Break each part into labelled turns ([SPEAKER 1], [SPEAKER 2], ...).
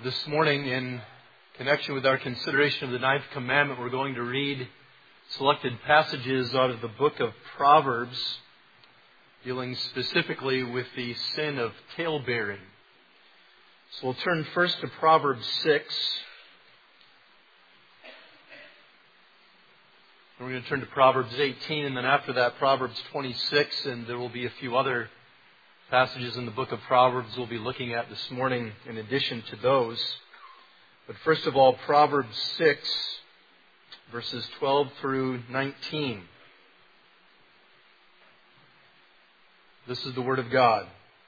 [SPEAKER 1] This morning, in connection with our consideration of the ninth commandment, we're going to read selected passages out of the book of Proverbs, dealing specifically with the sin of talebearing. So we'll turn first to Proverbs 6. We're going to turn to Proverbs 18, and then after that, Proverbs 26, and there will be a few other passages in the book of Proverbs we'll be looking at this morning in addition to those. But first of all, Proverbs 6, verses 12 through 19. This is the word of God.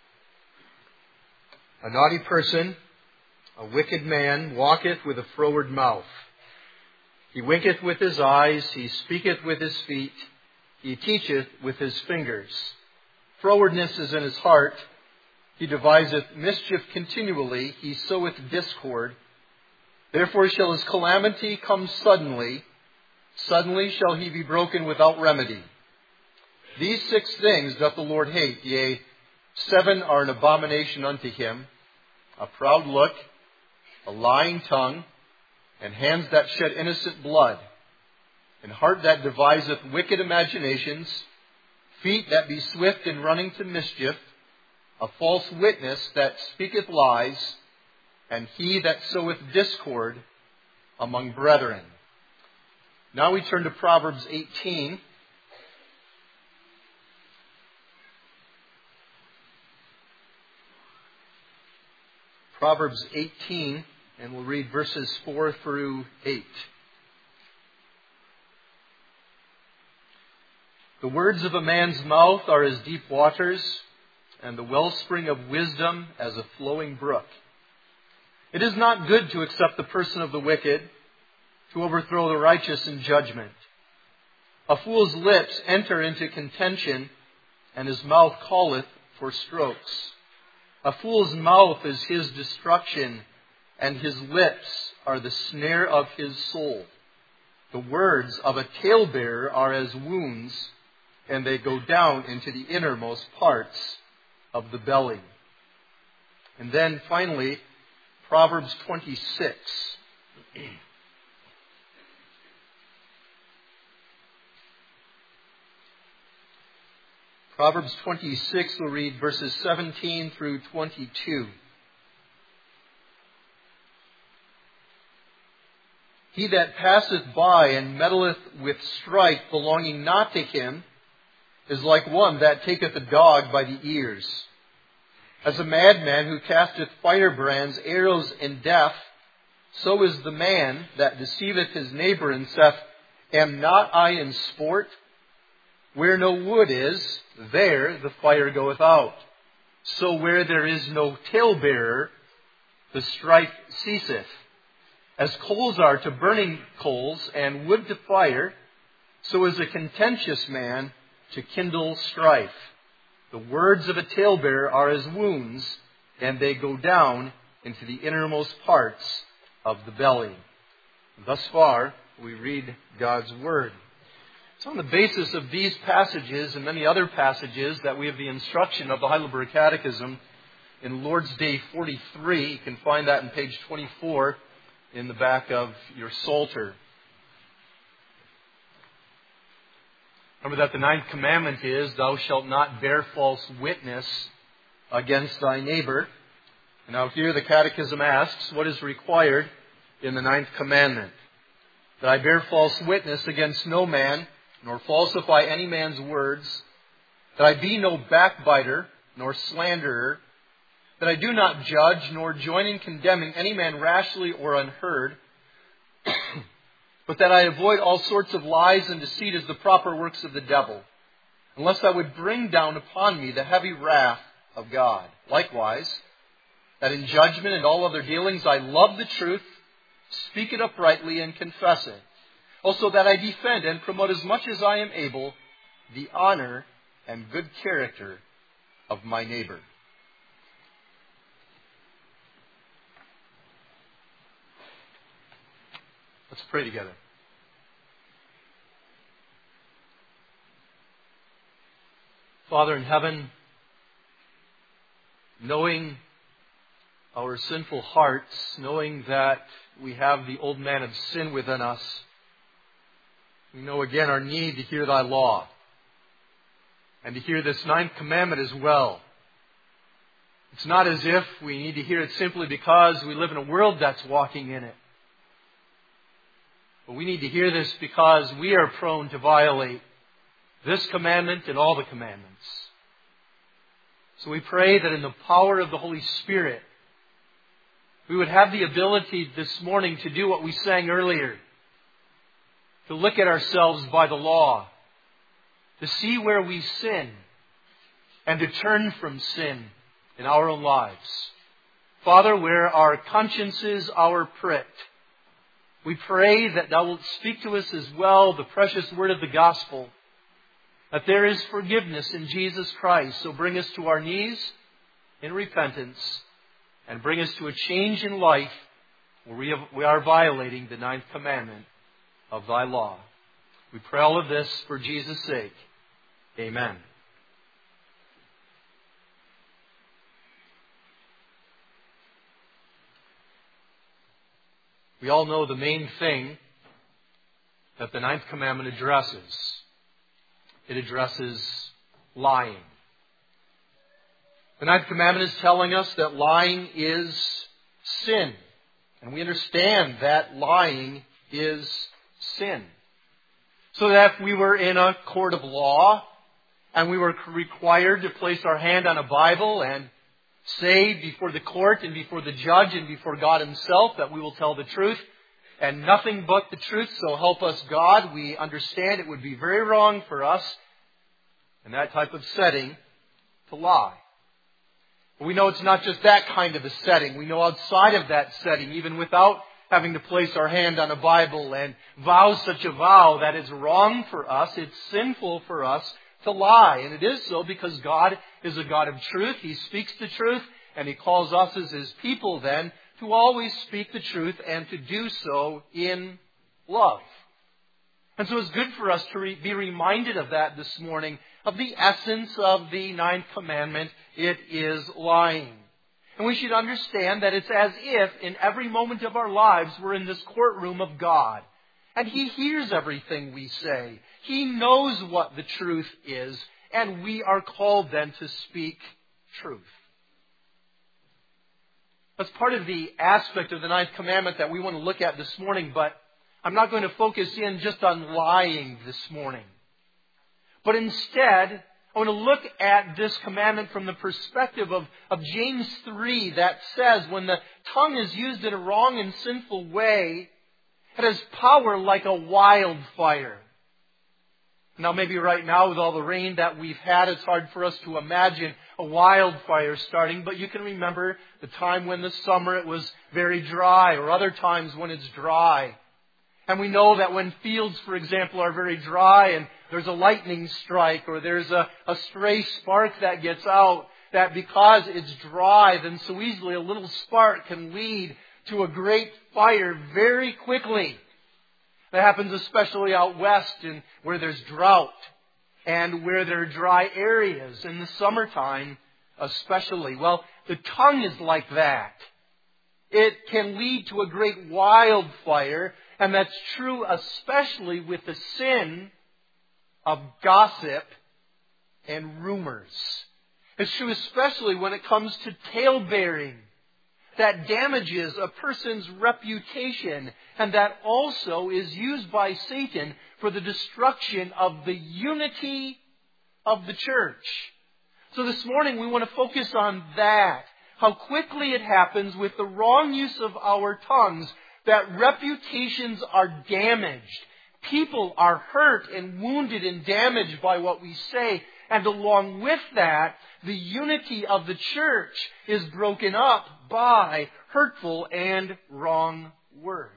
[SPEAKER 1] A naughty person, a wicked man, walketh with a froward mouth. He winketh with his eyes, he speaketh with his feet, he teacheth with his fingers. Frowardness is in his heart. He deviseth mischief continually. He soweth discord. Therefore shall his calamity come suddenly. Suddenly shall he be broken without remedy. These 6 things doth the Lord hate. Yea, 7 are an abomination unto him. A proud look, a lying tongue, and hands that shed innocent blood, and heart that deviseth wicked imaginations, feet that be swift in running to mischief, a false witness that speaketh lies, and he that soweth discord among brethren. Now we turn to Proverbs 18. Proverbs 18, and we'll read verses 4 through 8. The words of a man's mouth are as deep waters, and the wellspring of wisdom as a flowing brook. It is not good to accept the person of the wicked, to overthrow the righteous in judgment. A fool's lips enter into contention, and his mouth calleth for strokes. A fool's mouth is his destruction, and his lips are the snare of his soul. The words of a talebearer are as wounds, and they go down into the innermost parts of the belly. And then finally, Proverbs 26. Proverbs 26, we'll read verses 17 through 22. He that passeth by and meddleth with strife belonging not to him is like one that taketh a dog by the ears. As a madman who casteth firebrands, arrows, and death, so is the man that deceiveth his neighbor and saith, Am not I in sport? Where no wood is, there the fire goeth out. So where there is no talebearer, the strife ceaseth. As coals are to burning coals, and wood to fire, so is a contentious man to kindle strife. The words of a talebearer are as wounds, and they go down into the innermost parts of the belly. Thus far, we read God's Word. It's on the basis of these passages and many other passages that we have the instruction of the Heidelberg Catechism in Lord's Day 43. You can find that on page 24 in the back of your Psalter. Remember that the ninth commandment is, Thou shalt not bear false witness against thy neighbor. And now here the Catechism asks, what is required in the ninth commandment? That I bear false witness against no man, nor falsify any man's words. That I be no backbiter, nor slanderer. That I do not judge, nor join in condemning any man rashly or unheard. But that I avoid all sorts of lies and deceit as the proper works of the devil, unless I would bring down upon me the heavy wrath of God. Likewise, that in judgment and all other dealings I love the truth, speak it uprightly, and confess it. Also that I defend and promote as much as I am able the honor and good character of my neighbor. Let's pray together. Father in heaven, knowing our sinful hearts, knowing that we have the old man of sin within us, we know again our need to hear Thy law and to hear this ninth commandment as well. It's not as if we need to hear it simply because we live in a world that's walking in it. But we need to hear this because we are prone to violate this commandment and all the commandments. So we pray that in the power of the Holy Spirit, we would have the ability this morning to do what we sang earlier, to look at ourselves by the law, to see where we sin, and to turn from sin in our own lives. Father, where our consciences are pricked, we pray that Thou wilt speak to us as well the precious word of the gospel, that there is forgiveness in Jesus Christ. So bring us to our knees in repentance and bring us to a change in life where we are violating the ninth commandment of Thy law. We pray all of this for Jesus' sake. Amen. We all know the main thing that the ninth commandment addresses. It addresses lying. The ninth commandment is telling us that lying is sin. And we understand that lying is sin. So that if we were in a court of law and we were required to place our hand on a Bible and say before the court and before the judge and before God Himself that we will tell the truth and nothing but the truth, so help us God, we understand it would be very wrong for us in that type of setting to lie. But we know it's not just that kind of a setting. We know outside of that setting, even without having to place our hand on a Bible and vow such a vow, that is wrong for us. It's sinful for us to lie. And it is so because God is a God of truth. He speaks the truth, and He calls us as His people then to always speak the truth and to do so in love. And so it's good for us to be reminded of that this morning, of the essence of the ninth commandment. It is lying. And we should understand that it's as if in every moment of our lives we're in this courtroom of God. And He hears everything we say. He knows what the truth is. And we are called then to speak truth. That's part of the aspect of the ninth commandment that we want to look at this morning. But I'm not going to focus in just on lying this morning. But instead, I want to look at this commandment from the perspective of James 3 that says when the tongue is used in a wrong and sinful way, it has power like a wildfire. Now maybe right now with all the rain that we've had, it's hard for us to imagine a wildfire starting, but you can remember the time when this summer it was very dry, or other times when it's dry. And we know that when fields, for example, are very dry and there's a lightning strike or there's a stray spark that gets out, that because it's dry, then so easily a little spark can lead to a great fire very quickly. That happens especially out west and where there's drought and where there are dry areas in the summertime especially. Well, the tongue is like that. It can lead to a great wildfire, and that's true especially with the sin of gossip and rumors. It's true especially when it comes to talebearing. That damages a person's reputation, and that also is used by Satan for the destruction of the unity of the church. So this morning we want to focus on that. How quickly it happens with the wrong use of our tongues that reputations are damaged. People are hurt and wounded and damaged by what we say. And along with that, the unity of the church is broken up by hurtful and wrong words.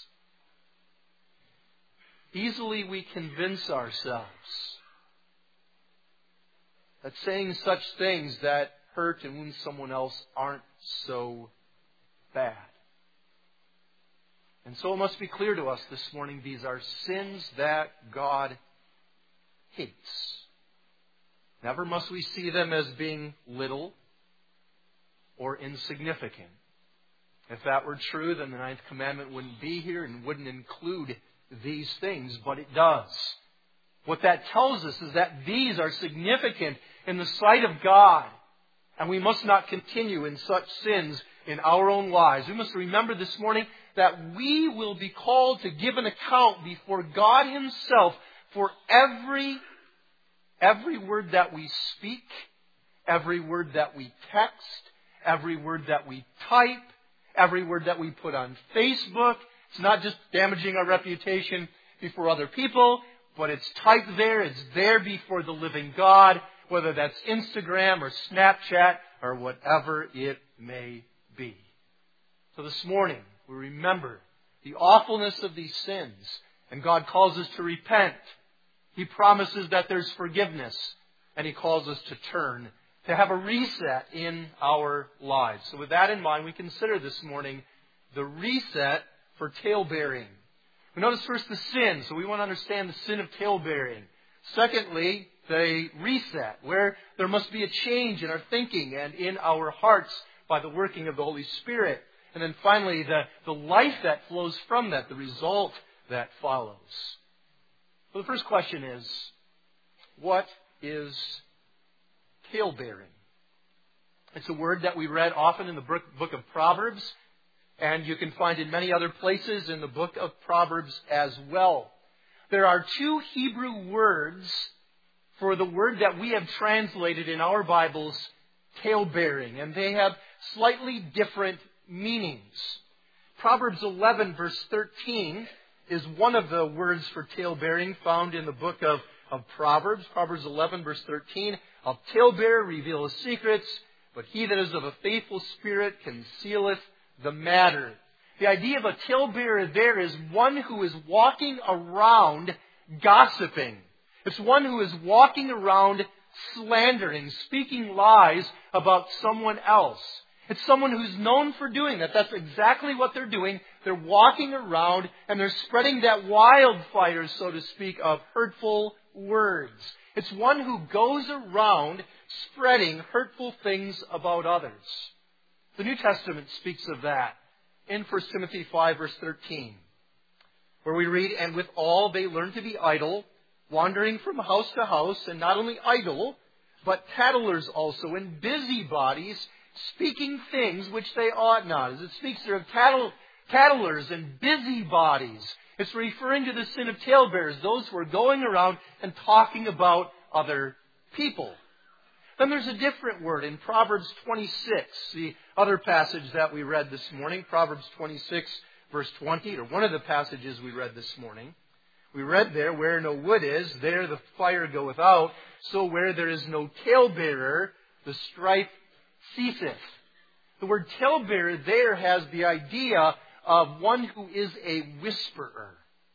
[SPEAKER 1] Easily we convince ourselves that saying such things that hurt and wound someone else aren't so bad. And so it must be clear to us this morning, these are sins that God hates. Never must we see them as being little or insignificant. If that were true, then the ninth commandment wouldn't be here and wouldn't include these things, but it does. What that tells us is that these are significant in the sight of God, and we must not continue in such sins in our own lives. We must remember this morning that we will be called to give an account before God Himself for every word that we speak, every word that we text, every word that we type, every word that we put on Facebook. It's not just damaging our reputation before other people, but it's typed there. It's there before the living God, whether that's Instagram or Snapchat or whatever it may be. So this morning, we remember the awfulness of these sins, and God calls us to repent. He promises that there's forgiveness, and He calls us to turn, to have a reset in our lives. So with that in mind, we consider this morning the reset for talebearing. We notice first the sin, so we want to understand the sin of talebearing. Secondly, the reset, where there must be a change in our thinking and in our hearts by the working of the Holy Spirit. And then finally, the life that flows from that, the result that follows. So the first question is, what is talebearing? It's a word that we read often in the book of Proverbs, and you can find in many other places in the book of Proverbs as well. There are two Hebrew words for the word that we have translated in our Bibles, talebearing, and they have slightly different meanings. Proverbs 11 verse 13 is one of the words for talebearing found in the book of Proverbs. Proverbs 11 verse 13, "A talebearer revealeth secrets, but he that is of a faithful spirit concealeth the matter." The idea of a talebearer there is one who is walking around gossiping. It's one who is walking around slandering, speaking lies about someone else. It's someone who's known for doing that. That's exactly what they're doing. They're walking around and they're spreading that wildfire, so to speak, of hurtful words. It's one who goes around spreading hurtful things about others. The New Testament speaks of that in 1 Timothy 5 verse 13, where we read, "And with all they learn to be idle, wandering from house to house, and not only idle, but tattlers also, and busybodies, speaking things which they ought not." As it speaks there of tattlers and busybodies, it's referring to the sin of talebearers, those who are going around and talking about other people. Then there's a different word in Proverbs 26, the other passage that we read this morning, Proverbs 26 verse 20, or one of the passages we read this morning. We read there, "Where no wood is, there the fire goeth out. So where there is no talebearer, the strife ceaseth." The word talebearer there has the idea of one who is a whisperer.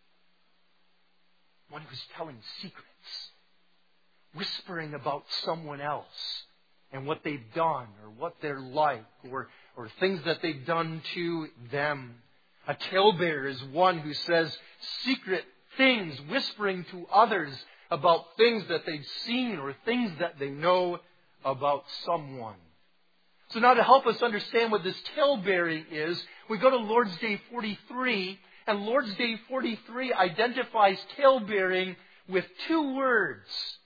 [SPEAKER 1] One who's telling secrets. Whispering about someone else and what they've done or what they're like or things that they've done to them. A talebearer is one who says secret things, whispering to others about things that they've seen or things that they know about someone. So now to help us understand what this talebearing is, we go to Lord's Day 43, and Lord's Day 43 identifies talebearing with two words: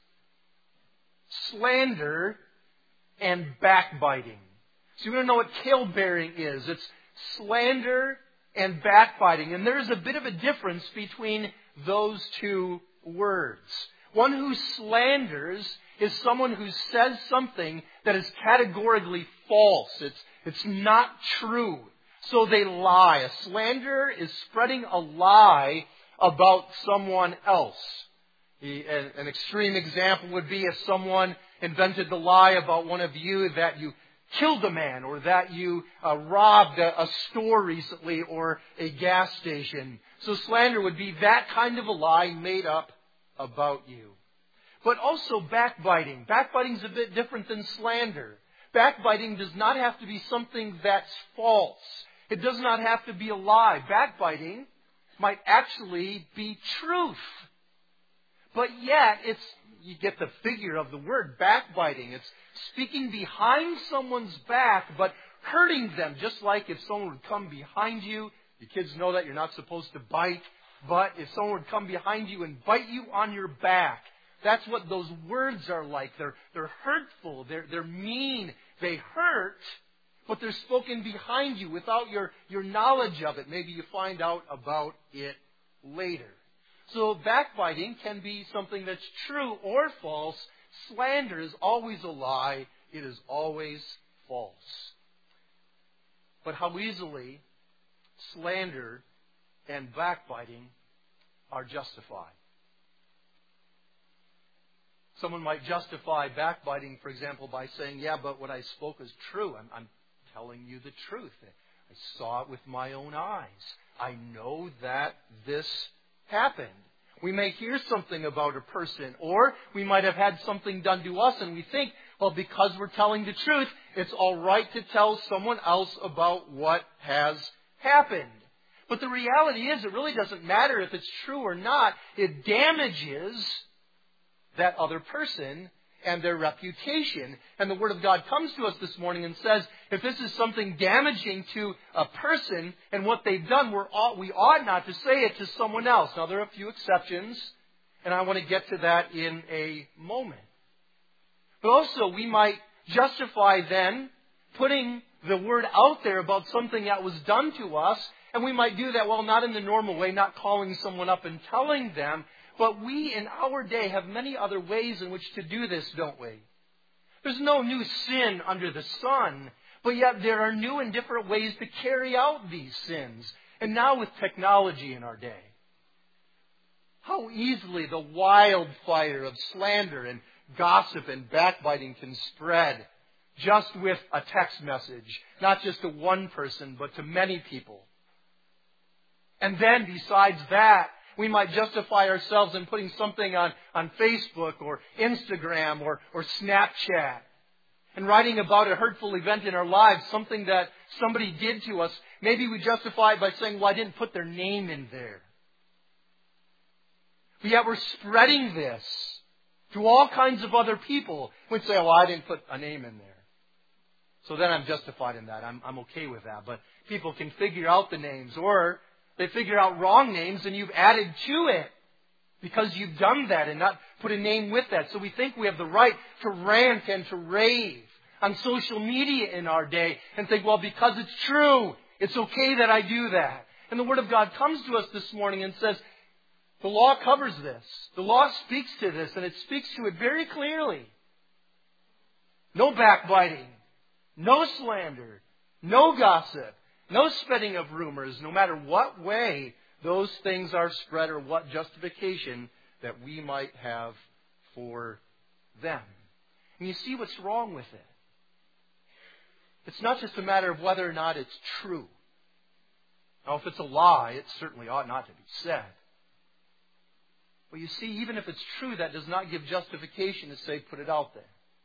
[SPEAKER 1] slander and backbiting. So you want to know what talebearing is. It's slander and backbiting. And there's a bit of a difference between those two words. One who slanders is someone who says something that is categorically false. It's not true. So they lie. A slanderer is spreading a lie about someone else. An extreme example would be if someone invented the lie about one of you that you killed a man or that you robbed a store recently or a gas station. So slander would be that kind of a lie made up about you. But also backbiting. Backbiting is a bit different than slander. Backbiting does not have to be something that's false. It does not have to be a lie. Backbiting might actually be truth. But yet, you get the figure of the word backbiting. It's speaking behind someone's back, but
[SPEAKER 2] hurting them, just like if someone would come behind you. You kids know that you're not supposed to bite, but if someone would come behind you and bite you on your back, that's what those words are like. They're hurtful, they're mean, they hurt, but they're spoken behind you without your knowledge of it. Maybe you find out about it later. So backbiting can be something that's true or false. Slander is always a lie. It is always false. But how easily slander and backbiting are justified. Someone might justify backbiting, for example, by saying, yeah, but what I spoke is true. I'm telling you the truth. I saw it with my own eyes. I know that this happened. We may hear something about a person, or we might have had something done to us, and we think, well, because we're telling the truth, it's all right to tell someone else about what has happened. But the reality is, it really doesn't matter if it's true or not. It damages that other person and their reputation. And the Word of God comes to us this morning and says, if this is something damaging to a person and what they've done, we ought not to say it to someone else. Now, there are a few exceptions, and I want to get to that in a moment. But also, we might justify then putting the word out there about something that was done to us, and we might do that, well, not in the normal way, not calling someone up and telling them, but we in our day have many other ways in which to do this, don't we? There's no new sin under the sun, but yet there are new and different ways to carry out these sins. And now with technology in our day, how easily the wildfire of slander and gossip and backbiting can spread just with a text message, not just to one person, but to many people. And then besides that, we might justify ourselves in putting something on Facebook or Instagram or Snapchat and writing about a hurtful event in our lives, something that somebody did to us. Maybe we justify it by saying, well, I didn't put their name in there. But yet we're spreading this to all kinds of other people. We'd say, well, I didn't put a name in there. So then I'm justified in that. I'm okay with that. But people can figure out the names, or they figure out wrong names and you've added to it because you've done that and not put a name with that. So we think we have the right to rant and to rave on social media in our day and think, well, because it's true, it's okay that I do that. And the Word of God comes to us this morning and says, the law covers this. The law speaks to this, and it speaks to it very clearly. No backbiting, no slander, no gossip, no spreading of rumors, no matter what way those things are spread or what justification that we might have for them. And you see what's wrong with it. It's not just a matter of whether or not it's true. Now, if it's a lie, it certainly ought not to be said. But you see, even if it's true, that does not give justification to say, put it out there.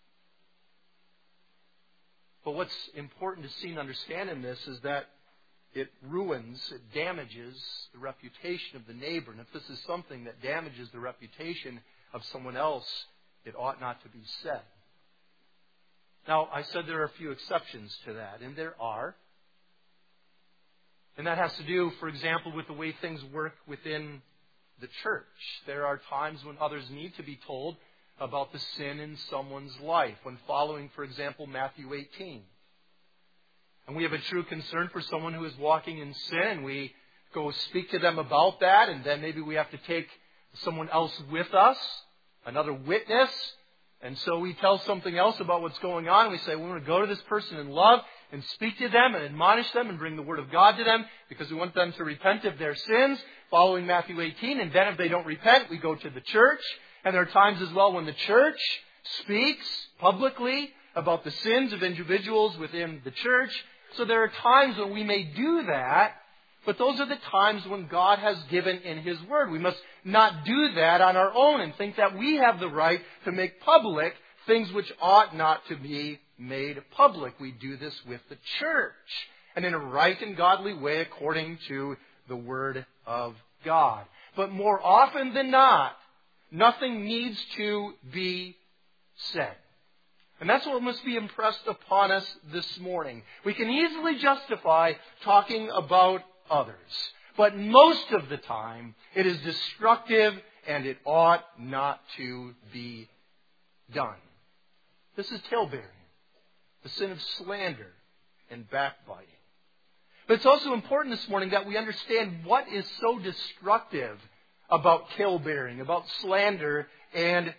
[SPEAKER 2] But what's important to see and understand in this is that it ruins, it damages the reputation of the neighbor. And if this is something that damages the reputation of someone else, it ought not to be said. Now, I said there are a few exceptions to that, and there are. And that has to do, for example, with the way things work within the church. There are times when others need to be told about the sin in someone's life. When following, for example, Matthew 18. And we have a true concern for someone who is walking in sin. We go speak to them about that, and then maybe we have to take someone else with us, another witness. And so we tell something else about what's going on. We say, we want to go to this person in love and speak to them and admonish them and bring the Word of God to them because we want them to repent of their sins, following Matthew 18. And then if they don't repent, we go to the church. And there are times as well when the church speaks publicly about the sins of individuals within the church. So there are times when we may do that, but those are the times when God has given in His Word. We must not do that on our own and think that we have the right to make public things which ought not to be made public. We do this with the church and in a right and godly way according to the Word of God. But more often than not, nothing needs to be said. And that's what must be impressed upon us this morning. We can easily justify talking about others. But most of the time, it is destructive and it ought not to be done. This is talebearing, the sin of slander and backbiting. But it's also important this morning that we understand what is so destructive about talebearing, about slander and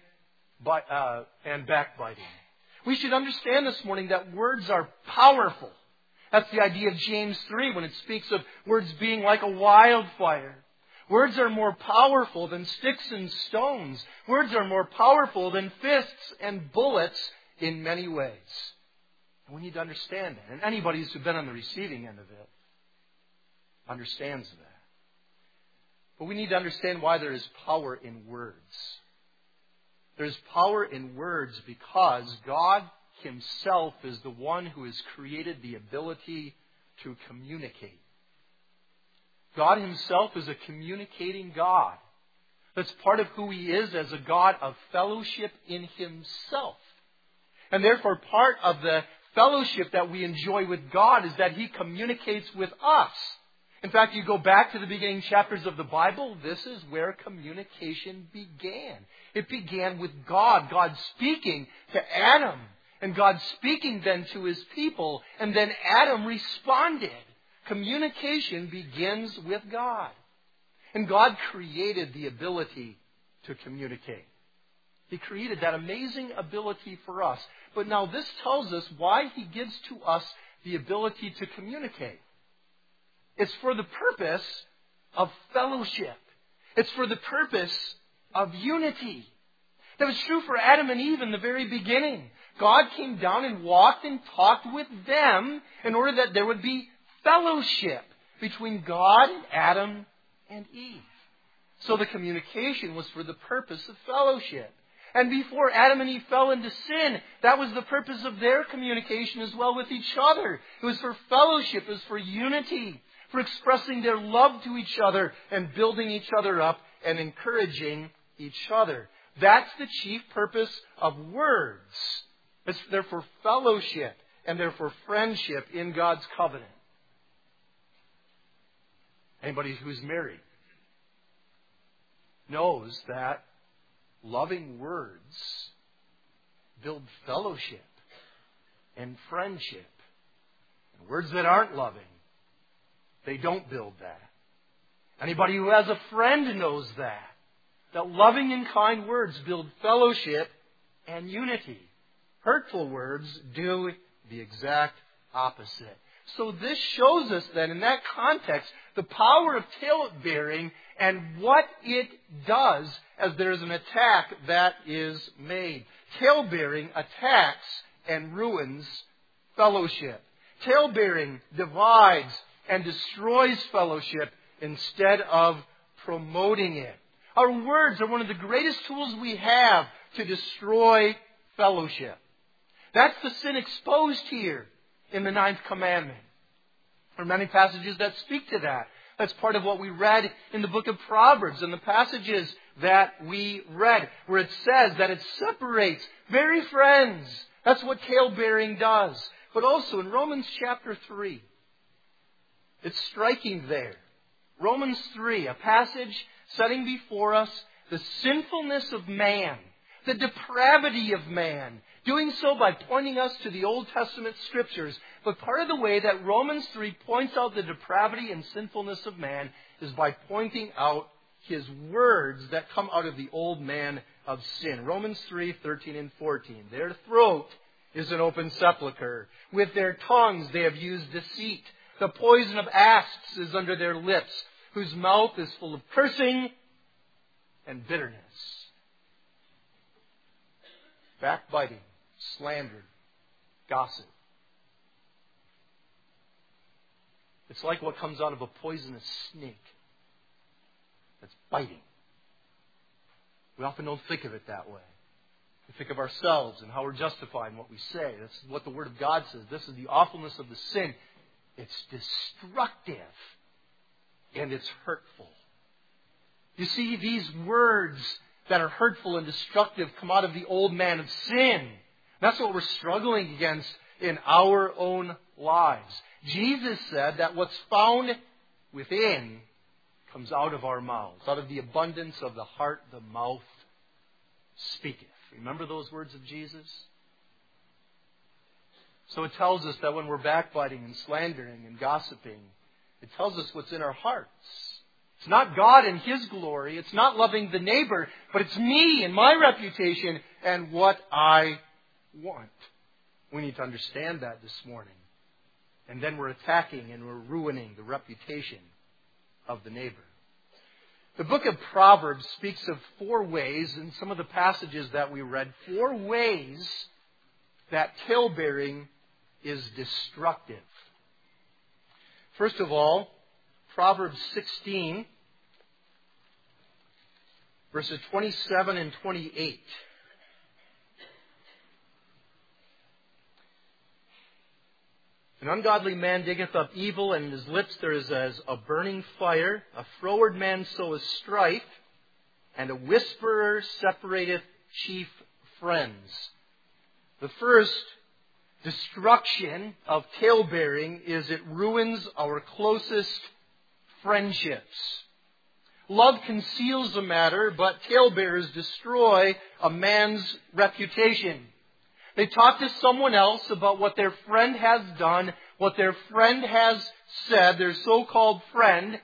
[SPEAKER 2] backbiting. We should understand this morning that words are powerful. That's the idea of James 3 when it speaks of words being like a wildfire. Words are more powerful than sticks and stones. Words are more powerful than fists and bullets in many ways. And we need to understand that. And anybody who's been on the receiving end of it understands that. But we need to understand why there is power in words. There's power in words because God Himself is the one who has created the ability to communicate. God Himself is a communicating God. That's part of who He is as a God of fellowship in Himself. And therefore part of the fellowship that we enjoy with God is that He communicates with us. In fact, you go back to the beginning chapters of the Bible, this is where communication began. It began with God, God speaking to Adam, and God speaking then to His people, and then Adam responded. Communication begins with God. And God created the ability to communicate. He created that amazing ability for us. But now this tells us why He gives to us the ability to communicate. It's for the purpose of fellowship. It's for the purpose of unity. That was true for Adam and Eve in the very beginning. God came down and walked and talked with them in order that there would be fellowship between God and Adam and Eve. So the communication was for the purpose of fellowship. And before Adam and Eve fell into sin, that was the purpose of their communication as well with each other. It was for fellowship. It was for unity, for expressing their love to each other and building each other up and encouraging each other. That's the chief purpose of words. They're for fellowship and they're for friendship in God's covenant. Anybody who's married knows that loving words build fellowship and friendship. And words that aren't loving, they don't build that. Anybody who has a friend knows that loving and kind words build fellowship and unity. Hurtful words do the exact opposite. So this shows us then, in that context, the power of tale-bearing and what it does as there is an attack that is made. Tale-bearing attacks and ruins fellowship. Tale-bearing divides and destroys fellowship instead of promoting it. Our words are one of the greatest tools we have to destroy fellowship. That's the sin exposed here in the 9th commandment. There are many passages that speak to that. That's part of what we read in the book of Proverbs and the passages that we read, where it says that it separates very friends. That's what tale-bearing does. But also in Romans chapter 3, it's striking there. Romans 3, a passage setting before us the sinfulness of man, the depravity of man, doing so by pointing us to the Old Testament Scriptures. But part of the way that Romans 3 points out the depravity and sinfulness of man is by pointing out his words that come out of the old man of sin. Romans 3, 13 and 14. Their throat is an open sepulchre. With their tongues they have used deceit. The poison of asps is under their lips, whose mouth is full of cursing and bitterness. Backbiting, slander, gossip. It's like what comes out of a poisonous snake that's biting. We often don't think of it that way. We think of ourselves and how we're justified in what we say. That's what the Word of God says. This is the awfulness of the sin. It's destructive and it's hurtful. You see, these words that are hurtful and destructive come out of the old man of sin. That's what we're struggling against in our own lives. Jesus said that what's found within comes out of our mouths. Out of the abundance of the heart, the mouth speaketh. Remember those words of Jesus? So it tells us that when we're backbiting and slandering and gossiping, it tells us what's in our hearts. It's not God and His glory. It's not loving the neighbor, but it's me and my reputation and what I want. We need to understand that this morning. And then we're attacking and we're ruining the reputation of the neighbor. The book of Proverbs speaks of 4 ways in some of the passages that we read, 4 ways that talebearing is destructive. First of all, Proverbs 16, verses 27 and 28. An ungodly man diggeth up evil, and in his lips there is as a burning fire. A froward man soweth strife, and a whisperer separateth chief friends. The first destruction of talebearing is it ruins our closest friendships. Love conceals a matter, but talebearers destroy a man's reputation. They talk to someone else about what their friend has done, what their friend has said, their so-called friend.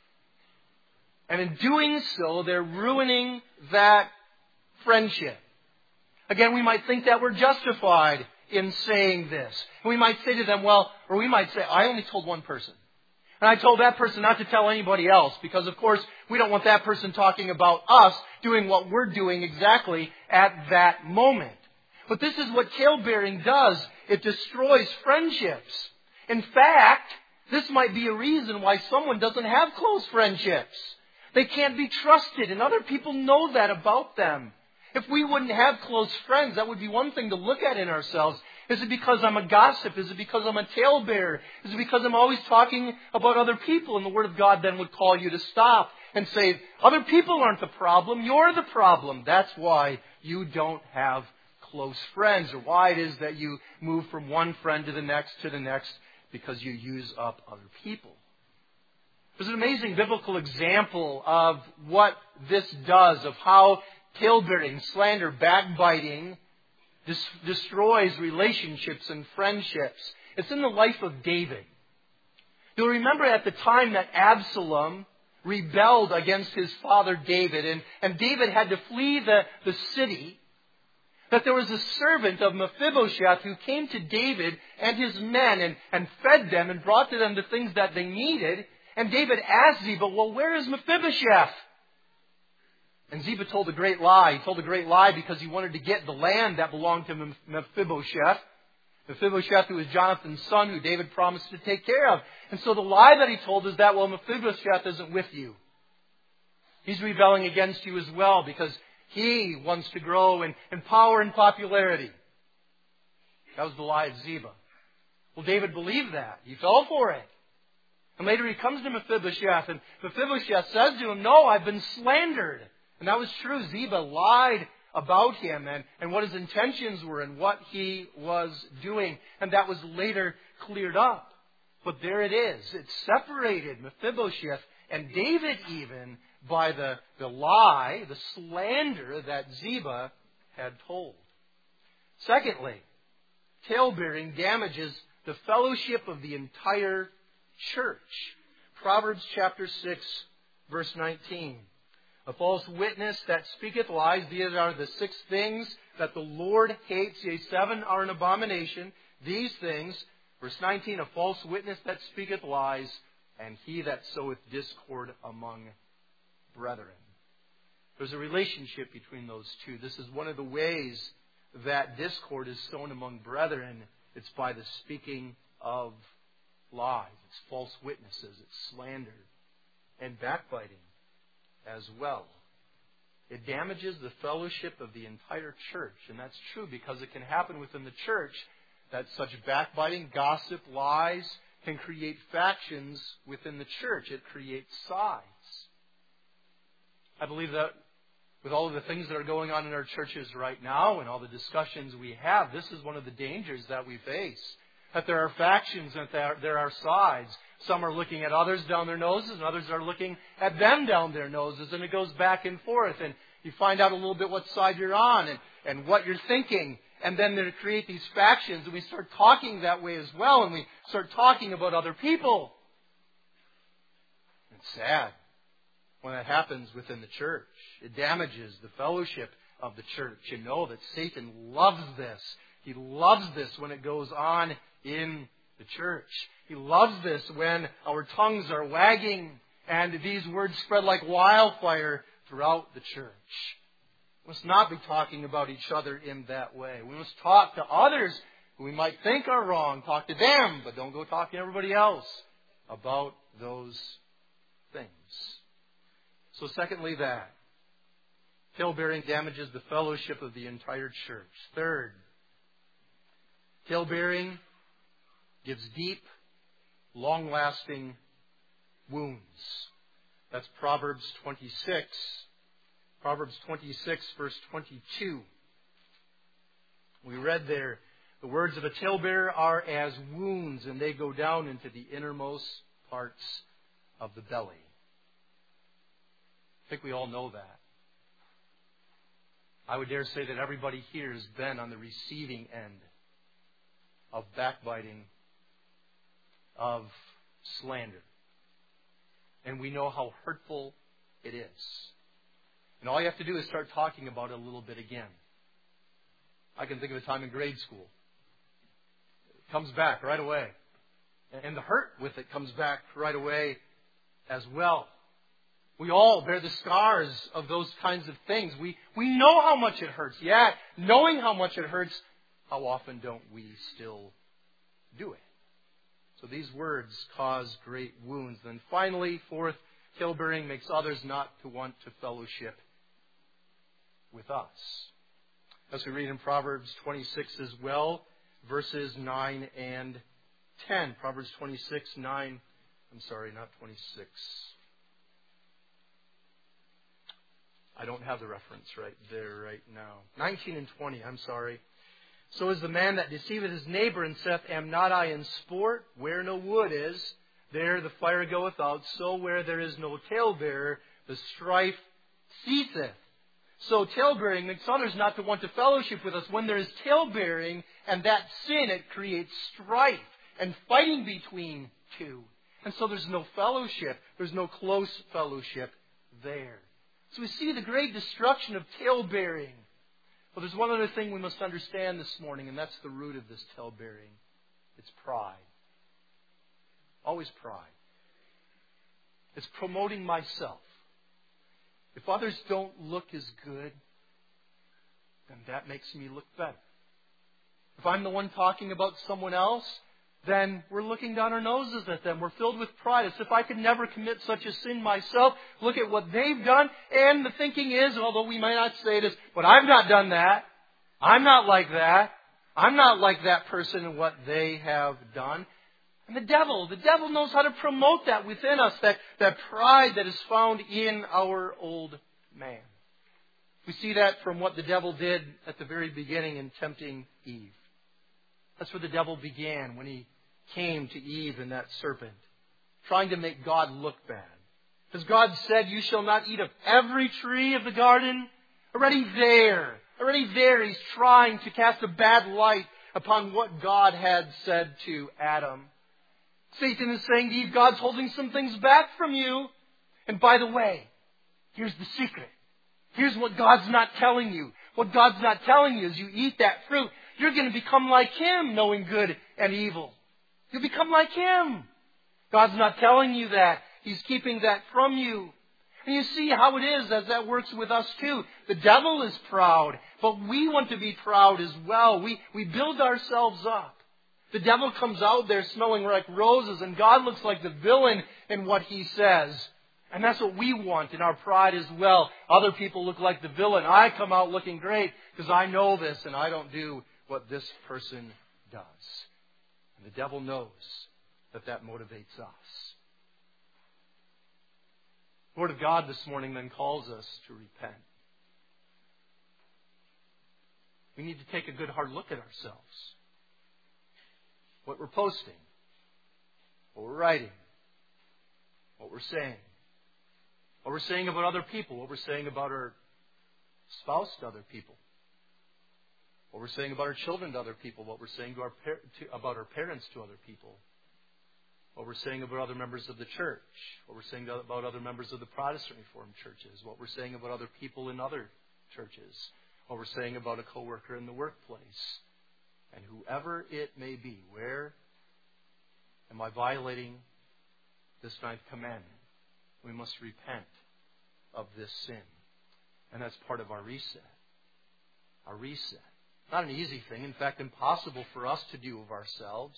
[SPEAKER 2] And in doing so, they're ruining that friendship. Again, we might think that we're justified in saying this. And we might say to them, or we might say, I only told one person. And I told that person not to tell anybody else because, of course, we don't want that person talking about us doing what we're doing exactly at that moment. But this is what talebearing does. It destroys friendships. In fact, this might be a reason why someone doesn't have close friendships. They can't be trusted, and other people know that about them. If we wouldn't have close friends, that would be one thing to look at in ourselves. Is it because I'm a gossip? Is it because I'm a talebearer? Is it because I'm always talking about other people? And the Word of God then would call you to stop and say, other people aren't the problem, you're the problem. That's why you don't have close friends, or why it is that you move from one friend to the next, because you use up other people. There's an amazing biblical example of what this does, of how talebearing, slander, backbiting destroys relationships and friendships. It's in the life of David. You'll remember at the time that Absalom rebelled against his father David, and David had to flee the city, that there was a servant of Mephibosheth who came to David and his men and fed them and brought to them the things that they needed. And David asked Ziba, where is Mephibosheth? And Ziba told a great lie. He told a great lie because he wanted to get the land that belonged to Mephibosheth. Mephibosheth, who was Jonathan's son, who David promised to take care of. And so the lie that he told is that, Mephibosheth isn't with you. He's rebelling against you as well because he wants to grow in power and popularity. That was the lie of Ziba. Well, David believed that. He fell for it. And later he comes to Mephibosheth, and Mephibosheth says to him, no, I've been slandered. And that was true. Ziba lied about him and what his intentions were and what he was doing. And that was later cleared up. But there it is. It separated Mephibosheth and David even by the lie, the slander that Ziba had told. Secondly, talebearing damages the fellowship of the entire church. Proverbs chapter 6, verse 19. A false witness that speaketh lies, these are the 6 things that the Lord hates. Yea, 7 are an abomination. These things, verse 19, a false witness that speaketh lies, and he that soweth discord among brethren. There's a relationship between those two. This is one of the ways that discord is sown among brethren. It's by the speaking of lies. It's false witnesses. It's slander and backbiting as well. It damages the fellowship of the entire church. And that's true because it can happen within the church that such backbiting, gossip, lies can create factions within the church. It creates sides. I believe that with all of the things that are going on in our churches right now and all the discussions we have, this is one of the dangers that we face. That there are factions, that there are sides. Some are looking at others down their noses, and others are looking at them down their noses, and it goes back and forth. And you find out a little bit what side you're on and what you're thinking. And then they create these factions, and we start talking that way as well, and we start talking about other people. It's sad when that happens within the church. It damages the fellowship of the church. You know that Satan loves this. He loves this when it goes on in the church. He loves this when our tongues are wagging and these words spread like wildfire throughout the church. We must not be talking about each other in that way. We must talk to others who we might think are wrong. Talk to them, but don't go talk to everybody else about those things. So secondly, that talebearing damages the fellowship of the entire church. Third, talebearing gives deep, long-lasting wounds. That's Proverbs 26. Proverbs 26, verse 22. We read there, the words of a talebearer are as wounds, and they go down into the innermost parts of the belly. I think we all know that. I would dare say that everybody here has been on the receiving end of backbiting, of slander. And we know how hurtful it is. And all you have to do is start talking about it a little bit again. I can think of a time in grade school. It comes back right away. And the hurt with it comes back right away as well. We all bear the scars of those kinds of things. We know how much it hurts. Yet, knowing how much it hurts, how often don't we still do it? So these words cause great wounds. Then finally, fourth, talebearing makes others not to want to fellowship with us. As we read in Proverbs 26 as well, verses 9 and 10. Proverbs 26, 9. I'm sorry, not 26. I don't have the reference right there right now. 19 and 20, I'm sorry. So is the man that deceiveth his neighbor and saith, Am not I in sport? Where no wood is, there the fire goeth out. So where there is no talebearer, the strife ceaseth. So talebearing makes others not to want to fellowship with us. When there is talebearing and that sin, it creates strife and fighting between two. And so there's no fellowship. There's no close fellowship there. So we see the great destruction of talebearing. Well, there's one other thing we must understand this morning, and that's the root of this talebearing. It's pride. Always pride. It's promoting myself. If others don't look as good, then that makes me look better. If I'm the one talking about someone else, then we're looking down our noses at them. We're filled with pride, as if I could never commit such a sin myself. Look at what they've done. And the thinking is, although we might not say it, is, but I've not done that. I'm not like that. I'm not like that person and what they have done. And the devil knows how to promote that within us, that pride that is found in our old man. We see that from what the devil did at the very beginning in tempting Eve. That's where the devil began when he came to Eve and that serpent, trying to make God look bad. Has God said, you shall not eat of every tree of the garden? Already there, he's trying to cast a bad light upon what God had said to Adam. Satan is saying to Eve, God's holding some things back from you. And by the way, here's the secret. Here's what God's not telling you. What God's not telling you is you eat that fruit, you're going to become like Him, knowing good and evil. You'll become like Him. God's not telling you that. He's keeping that from you. And you see how it is as that works with us too. The devil is proud, but we want to be proud as well. We build ourselves up. The devil comes out there smelling like roses, and God looks like the villain in what he says. And that's what we want in our pride as well. Other people look like the villain. I come out looking great because I know this and I don't do what this person does. And the devil knows that motivates us. The Word of God this morning then calls us to repent. We need to take a good hard look at ourselves. What we're posting, what we're writing, what we're saying. What we're saying about other people, what we're saying about our spouse to other people. What we're saying about our children to other people, what we're saying about our parents to other people. What we're saying about other members of the church, what we're saying about other members of the Protestant Reformed churches, what we're saying about other people in other churches, what we're saying about a coworker in the workplace. And whoever it may be, where am I violating this ninth commandment? We must repent of this sin. And that's part of our reset. Our reset. Not an easy thing. In fact, impossible for us to do of ourselves.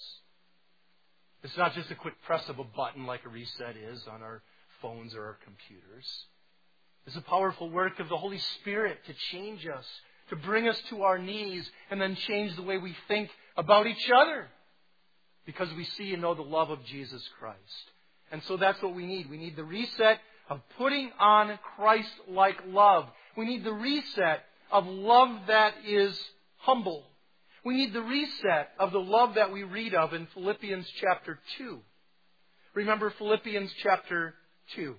[SPEAKER 2] It's not just a quick press of a button like a reset is on our phones or our computers. It's a powerful work of the Holy Spirit to change us, to bring us to our knees, and then change the way we think about each other. Because we see and know the love of Jesus Christ. And so that's what we need. We need the reset of putting on Christ-like love. We need the reset of love that is humble. We need the reset of the love that we read of in Philippians chapter 2. Remember Philippians chapter 2.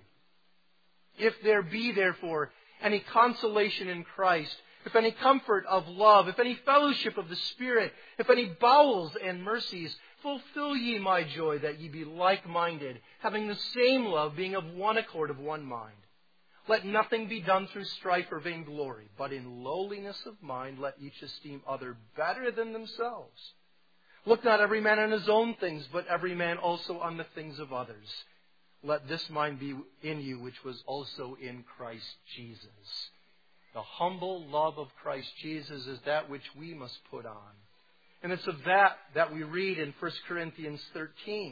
[SPEAKER 2] If there be, therefore, any consolation in Christ, if any comfort of love, if any fellowship of the Spirit, if any bowels and mercies, fulfill ye my joy, that ye be like-minded, having the same love, being of one accord, of one mind. Let nothing be done through strife or vainglory, but in lowliness of mind let each esteem other better than themselves. Look not every man on his own things, but every man also on the things of others. Let this mind be in you, which was also in Christ Jesus. The humble love of Christ Jesus is that which we must put on. And it's of that we read in 1 Corinthians 13.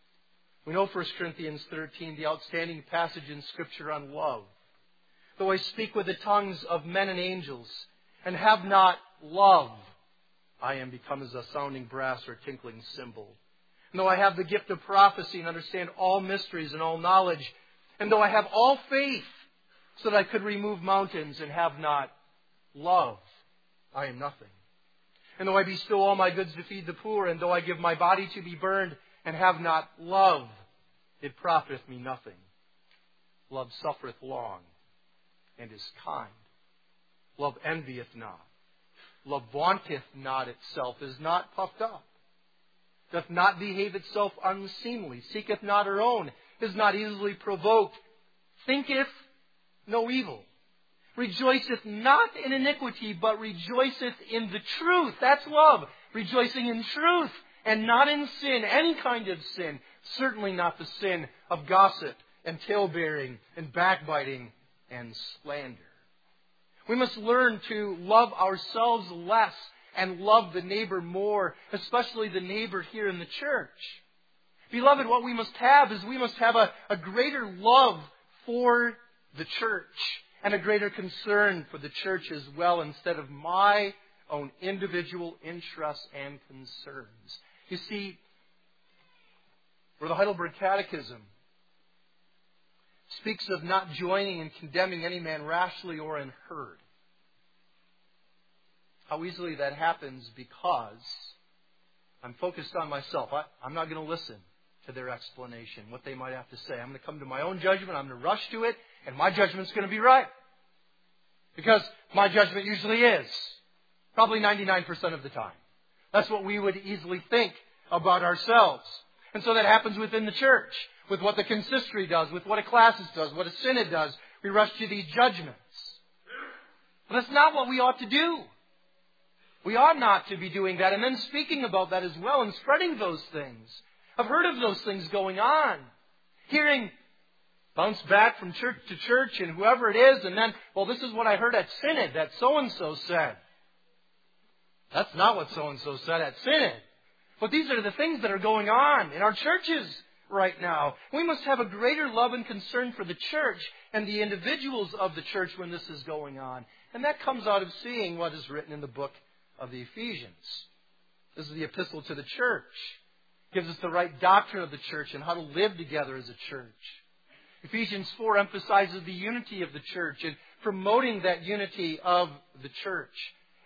[SPEAKER 2] We know 1 Corinthians 13, the outstanding passage in Scripture on love. Though I speak with the tongues of men and angels, and have not love, I am become as a sounding brass or tinkling cymbal. And though I have the gift of prophecy and understand all mysteries and all knowledge, and though I have all faith, so that I could remove mountains, and have not love, I am nothing. And though I bestow all my goods to feed the poor, and though I give my body to be burned, and have not love, it profiteth me nothing. Love suffereth long, and is kind. Love envieth not. Love vaunteth not itself, is not puffed up, doth not behave itself unseemly, seeketh not her own, is not easily provoked, thinketh no evil, rejoiceth not in iniquity, but rejoiceth in the truth. That's love. Rejoicing in truth and not in sin, any kind of sin. Certainly not the sin of gossip and talebearing and backbiting and slander. We must learn to love ourselves less and love the neighbor more, especially the neighbor here in the church. Beloved, what we must have is we must have a greater love for the church and a greater concern for the church as well, instead of my own individual interests and concerns. You see, where the Heidelberg Catechism speaks of not joining and condemning any man rashly or unheard. How easily that happens because I'm focused on myself. I'm not going to listen to their explanation, what they might have to say. I'm going to come to my own judgment. I'm going to rush to it, and my judgment's going to be right. Because my judgment usually is. Probably 99% of the time. That's what we would easily think about ourselves. And so that happens within the church, with what the consistory does, with what a classis does, what a synod does. We rush to these judgments. But that's not what we ought to do. We ought not to be doing that, and then speaking about that as well, and spreading those things. I've heard of those things going on. Hearing bounce back from church to church, and whoever it is, and then, well, this is what I heard at synod that so-and-so said. That's not what so-and-so said at synod. But these are the things that are going on in our churches right now. We must have a greater love and concern for the church and the individuals of the church when this is going on. And that comes out of seeing what is written in the book of the Ephesians. This is the epistle to the church. It gives us the right doctrine of the church and how to live together as a church. Ephesians 4 emphasizes the unity of the church and promoting that unity of the church.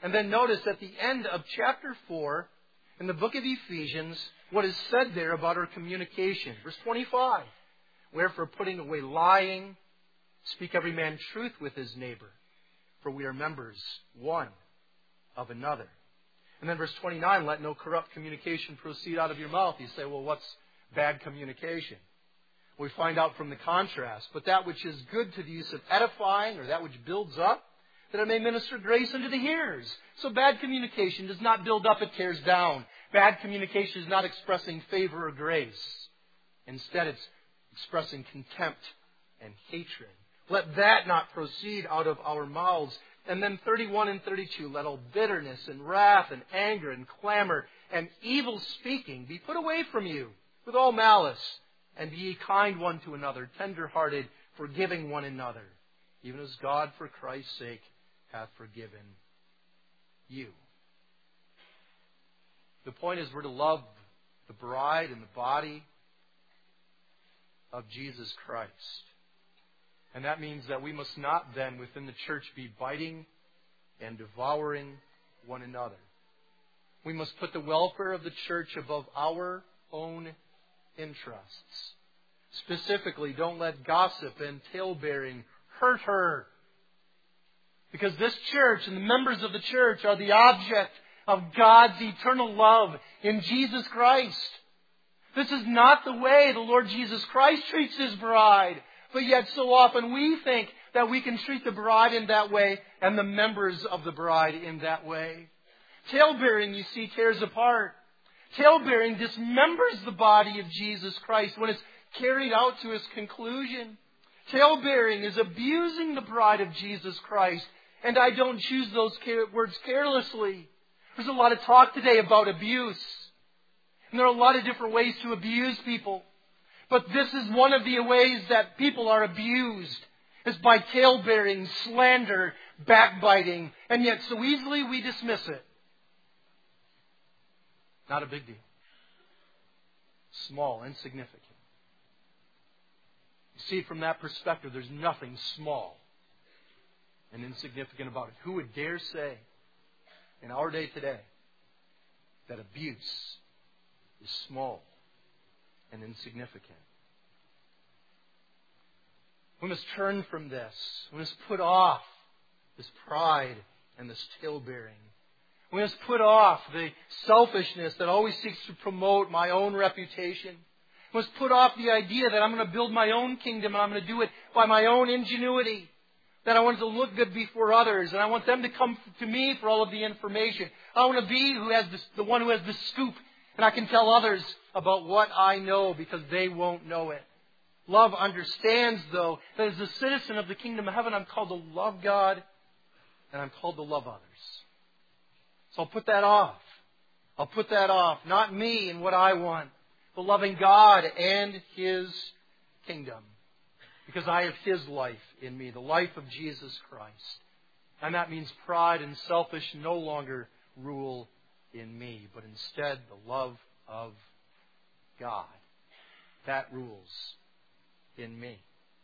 [SPEAKER 2] And then notice at the end of chapter 4, in the book of Ephesians, what is said there about our communication. Verse 25. Wherefore, putting away lying, speak every man truth with his neighbor, for we are members one of another. And then verse 29, let no corrupt communication proceed out of your mouth. You say, well, what's bad communication? We find out from the contrast. But that which is good to the use of edifying, or that which builds up, that it may minister grace unto the hearers. So bad communication does not build up, it tears down. Bad communication is not expressing favor or grace. Instead, it's expressing contempt and hatred. Let that not proceed out of our mouths. And then 31 and 32, let all bitterness and wrath and anger and clamor and evil speaking be put away from you with all malice. And be ye kind one to another, tender-hearted, forgiving one another, even as God for Christ's sake hath forgiven you. The point is we're to love the bride and the body of Jesus Christ. And that means that we must not then within the church be biting and devouring one another. We must put the welfare of the church above our own interests. Specifically, don't let gossip and tale-bearing hurt her. Because this church and the members of the church are the object of God's eternal love in Jesus Christ. This is not the way the Lord Jesus Christ treats His bride. But yet so often we think that we can treat the bride in that way and the members of the bride in that way. Tale-bearing, you see, tears apart. Tale-bearing dismembers the body of Jesus Christ when it's carried out to its conclusion. Tale-bearing is abusing the bride of Jesus Christ. And I don't choose those words carelessly. There's a lot of talk today about abuse. And there are a lot of different ways to abuse people. But this is one of the ways that people are abused, is by tale-bearing, slander, backbiting. And yet so easily we dismiss it. Not a big deal. Small, insignificant. You see, from that perspective, there's nothing small and insignificant about it. Who would dare say in our day today that abuse is small and insignificant? We must turn from this. We must put off this pride and this tale-bearing. We must put off the selfishness that always seeks to promote my own reputation. We must put off the idea that I'm going to build my own kingdom and I'm going to do it by my own ingenuity. That I want to look good before others and I want them to come to me for all of the information. I want to be the one who has the scoop and I can tell others about what I know because they won't know it. Love understands, though, that as a citizen of the kingdom of heaven, I'm called to love God and I'm called to love others. So I'll put that off. I'll put that off. Not me and what I want, but loving God and His kingdom. Because I have His life in me, the life of Jesus Christ. And that means pride and selfish no longer rule in me, but instead the love of God. That rules in me.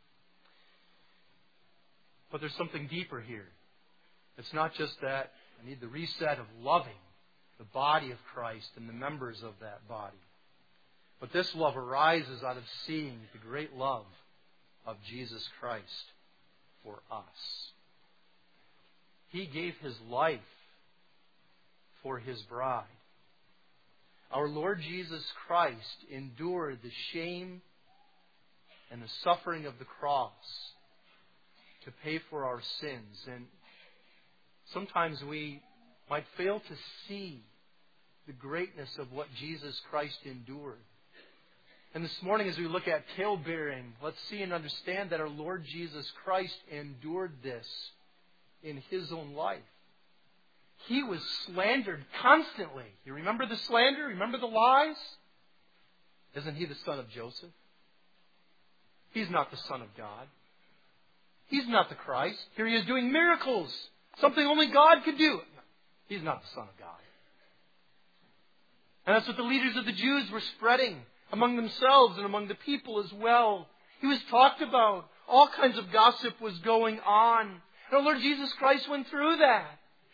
[SPEAKER 2] But there's something deeper here. It's not just that I need the reset of loving the body of Christ and the members of that body. But this love arises out of seeing the great love of Jesus Christ for us. He gave His life for His bride. Our Lord Jesus Christ endured the shame and the suffering of the cross to pay for our sins. And sometimes we might fail to see the greatness of what Jesus Christ endured. And this morning as we look at tale-bearing, let's see and understand that our Lord Jesus Christ endured this in His own life. He was slandered constantly. You remember the slander? Remember the lies? Isn't He the son of Joseph? He's not the Son of God. He's not the Christ. Here He is doing miracles. Something only God could do. He's not the Son of God. And that's what the leaders of the Jews were spreading among themselves and among the people as well. He was talked about. All kinds of gossip was going on. And our Lord Jesus Christ went through that.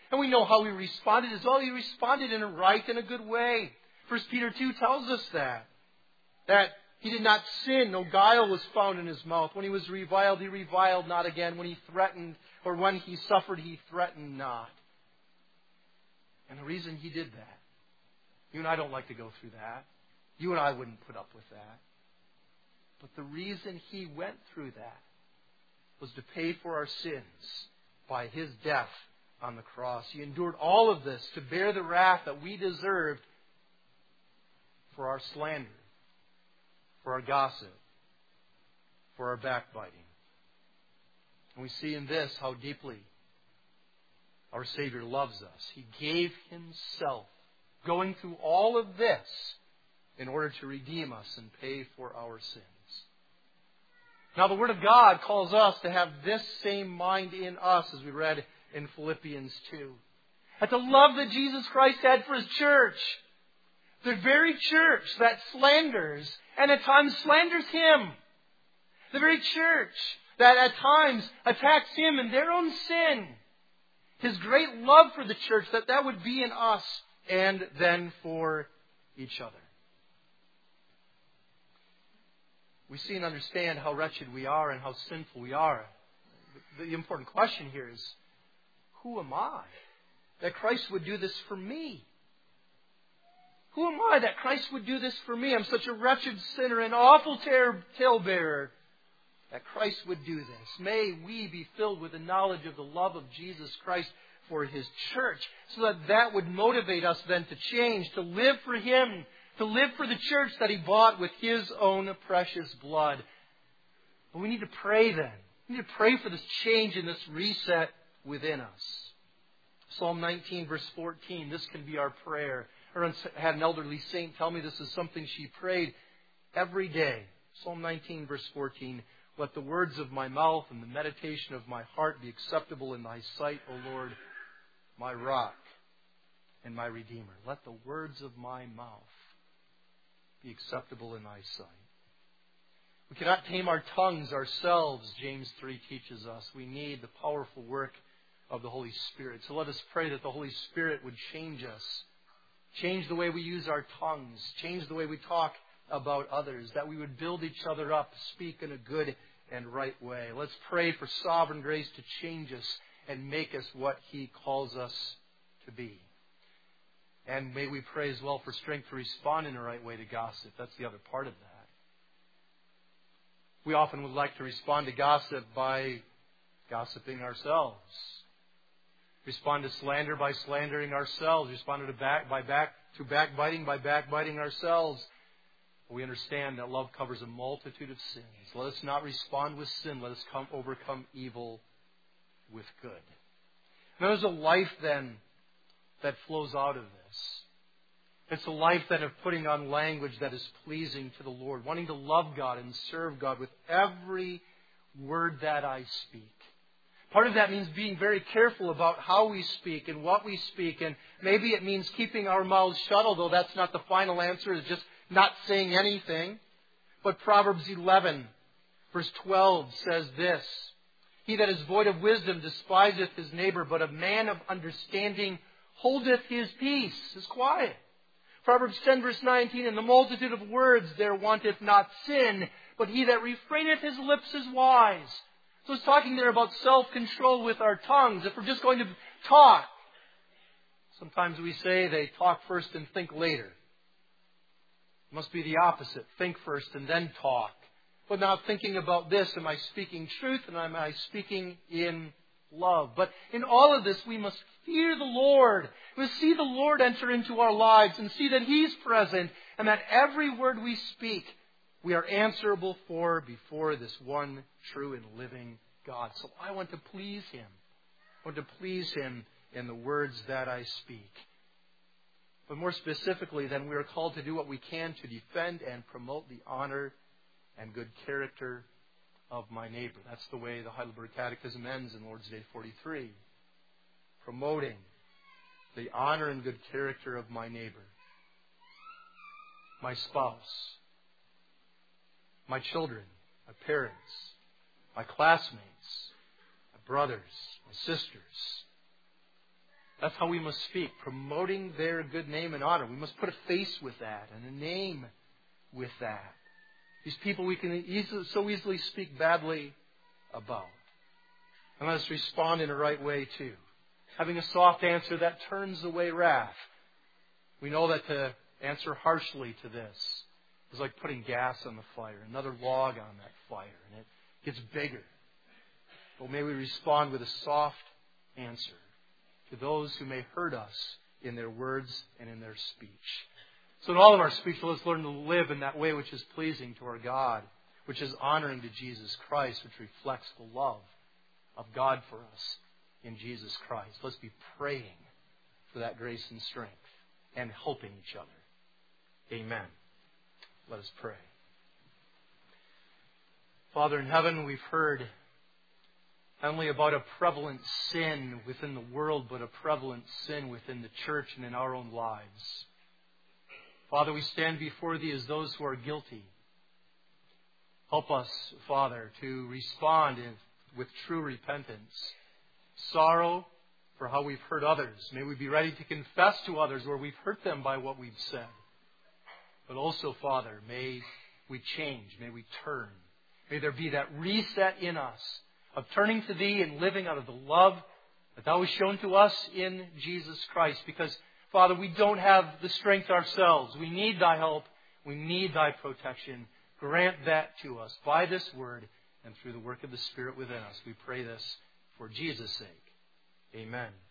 [SPEAKER 2] And we know how he responded as well. He responded in a right and a good way. 1 Peter 2 tells us that he did not sin. No guile was found in his mouth. When he was reviled, he reviled not again. When he threatened, or when he suffered, he threatened not. And the reason he did that, you and I don't like to go through that. You and I wouldn't put up with that. But the reason he went through that was to pay for our sins by his death on the cross. He endured all of this to bear the wrath that we deserved for our slander, for our gossip, for our backbiting. And we see in this how deeply our Savior loves us. He gave himself, going through all of this, in order to redeem us and pay for our sins. Now the Word of God calls us to have this same mind in us, as we read in Philippians 2. And the love that Jesus Christ had for His church. The very church that slanders, and at times slanders Him. The very church that at times attacks Him in their own sin. His great love for the church, that would be in us and then for each other. We see and understand how wretched we are and how sinful we are. The important question here is, who am I that Christ would do this for me? Who am I that Christ would do this for me? I'm such a wretched sinner, an awful talebearer, that Christ would do this. May we be filled with the knowledge of the love of Jesus Christ for His church, so that would motivate us then to change, to live for Him, to live for the church that He bought with His own precious blood. But we need to pray then. We need to pray for this change and this reset within us. Psalm 19, verse 14, this can be our prayer. I had an elderly saint tell me this is something she prayed every day. Psalm 19, verse 14, let the words of my mouth and the meditation of my heart be acceptable in Thy sight, O Lord, my rock and my Redeemer. Let the words of my mouth be acceptable in Thy sight. We cannot tame our tongues ourselves, James 3 teaches us. We need the powerful work of the Holy Spirit. So let us pray that the Holy Spirit would change us. Change the way we use our tongues. Change the way we talk about others. That we would build each other up, speak in a good and right way. Let's pray for sovereign grace to change us and make us what He calls us to be. And may we pray as well for strength to respond in the right way to gossip. That's the other part of that. We often would like to respond to gossip by gossiping ourselves. Respond to slander by slandering ourselves. Respond to backbiting by backbiting ourselves. We understand that love covers a multitude of sins. Let us not respond with sin. Let us overcome evil with good. Now, there's a life then that flows out of this. It's a life then of putting on language that is pleasing to the Lord, wanting to love God and serve God with every word that I speak. Part of that means being very careful about how we speak and what we speak, and maybe it means keeping our mouths shut, although that's not the final answer, it's just not saying anything. But Proverbs 11, verse 12 says this, He that is void of wisdom despiseth his neighbor, but a man of understanding holdeth his peace, is quiet. Proverbs 10, verse 19, In the multitude of words there wanteth not sin, but he that refraineth his lips is wise. So it's talking there about self-control with our tongues. If we're just going to talk, sometimes we say they talk first and think later. It must be the opposite. Think first and then talk. But now thinking about this, am I speaking truth and am I speaking in love? But in all of this, we must fear the Lord. We must see the Lord enter into our lives and see that He's present and that every word we speak, we are answerable for before this one true and living God. So I want to please Him. I want to please Him in the words that I speak. But more specifically, then, we are called to do what we can to defend and promote the honor and good character of my neighbor. That's the way the Heidelberg Catechism ends in Lord's Day 43. Promoting the honor and good character of my neighbor, my spouse, my children, my parents, my classmates, my brothers, my sisters, That's how we must speak, promoting their good name and honor. We must put a face with that and a name with that. These people we can so easily speak badly about. And let us respond in the right way too. Having a soft answer that turns away wrath. We know that to answer harshly to this is like putting gas on the fire, another log on that fire, and it gets bigger. But may we respond with a soft answer to those who may hurt us in their words and in their speech. So in all of our speech, let's learn to live in that way which is pleasing to our God, which is honoring to Jesus Christ, which reflects the love of God for us in Jesus Christ. Let's be praying for that grace and strength and helping each other. Amen. Let us pray. Father in heaven, we've heard not only about a prevalent sin within the world, but a prevalent sin within the church and in our own lives. Father, we stand before Thee as those who are guilty. Help us, Father, to respond with true repentance, sorrow for how we've hurt others. May we be ready to confess to others where we've hurt them by what we've said. But also, Father, may we change, may we turn. May there be that reset in us of turning to Thee and living out of the love that Thou hast shown to us in Jesus Christ. Because, Father, we don't have the strength ourselves. We need Thy help. We need Thy protection. Grant that to us by this word and through the work of the Spirit within us. We pray this for Jesus' sake. Amen.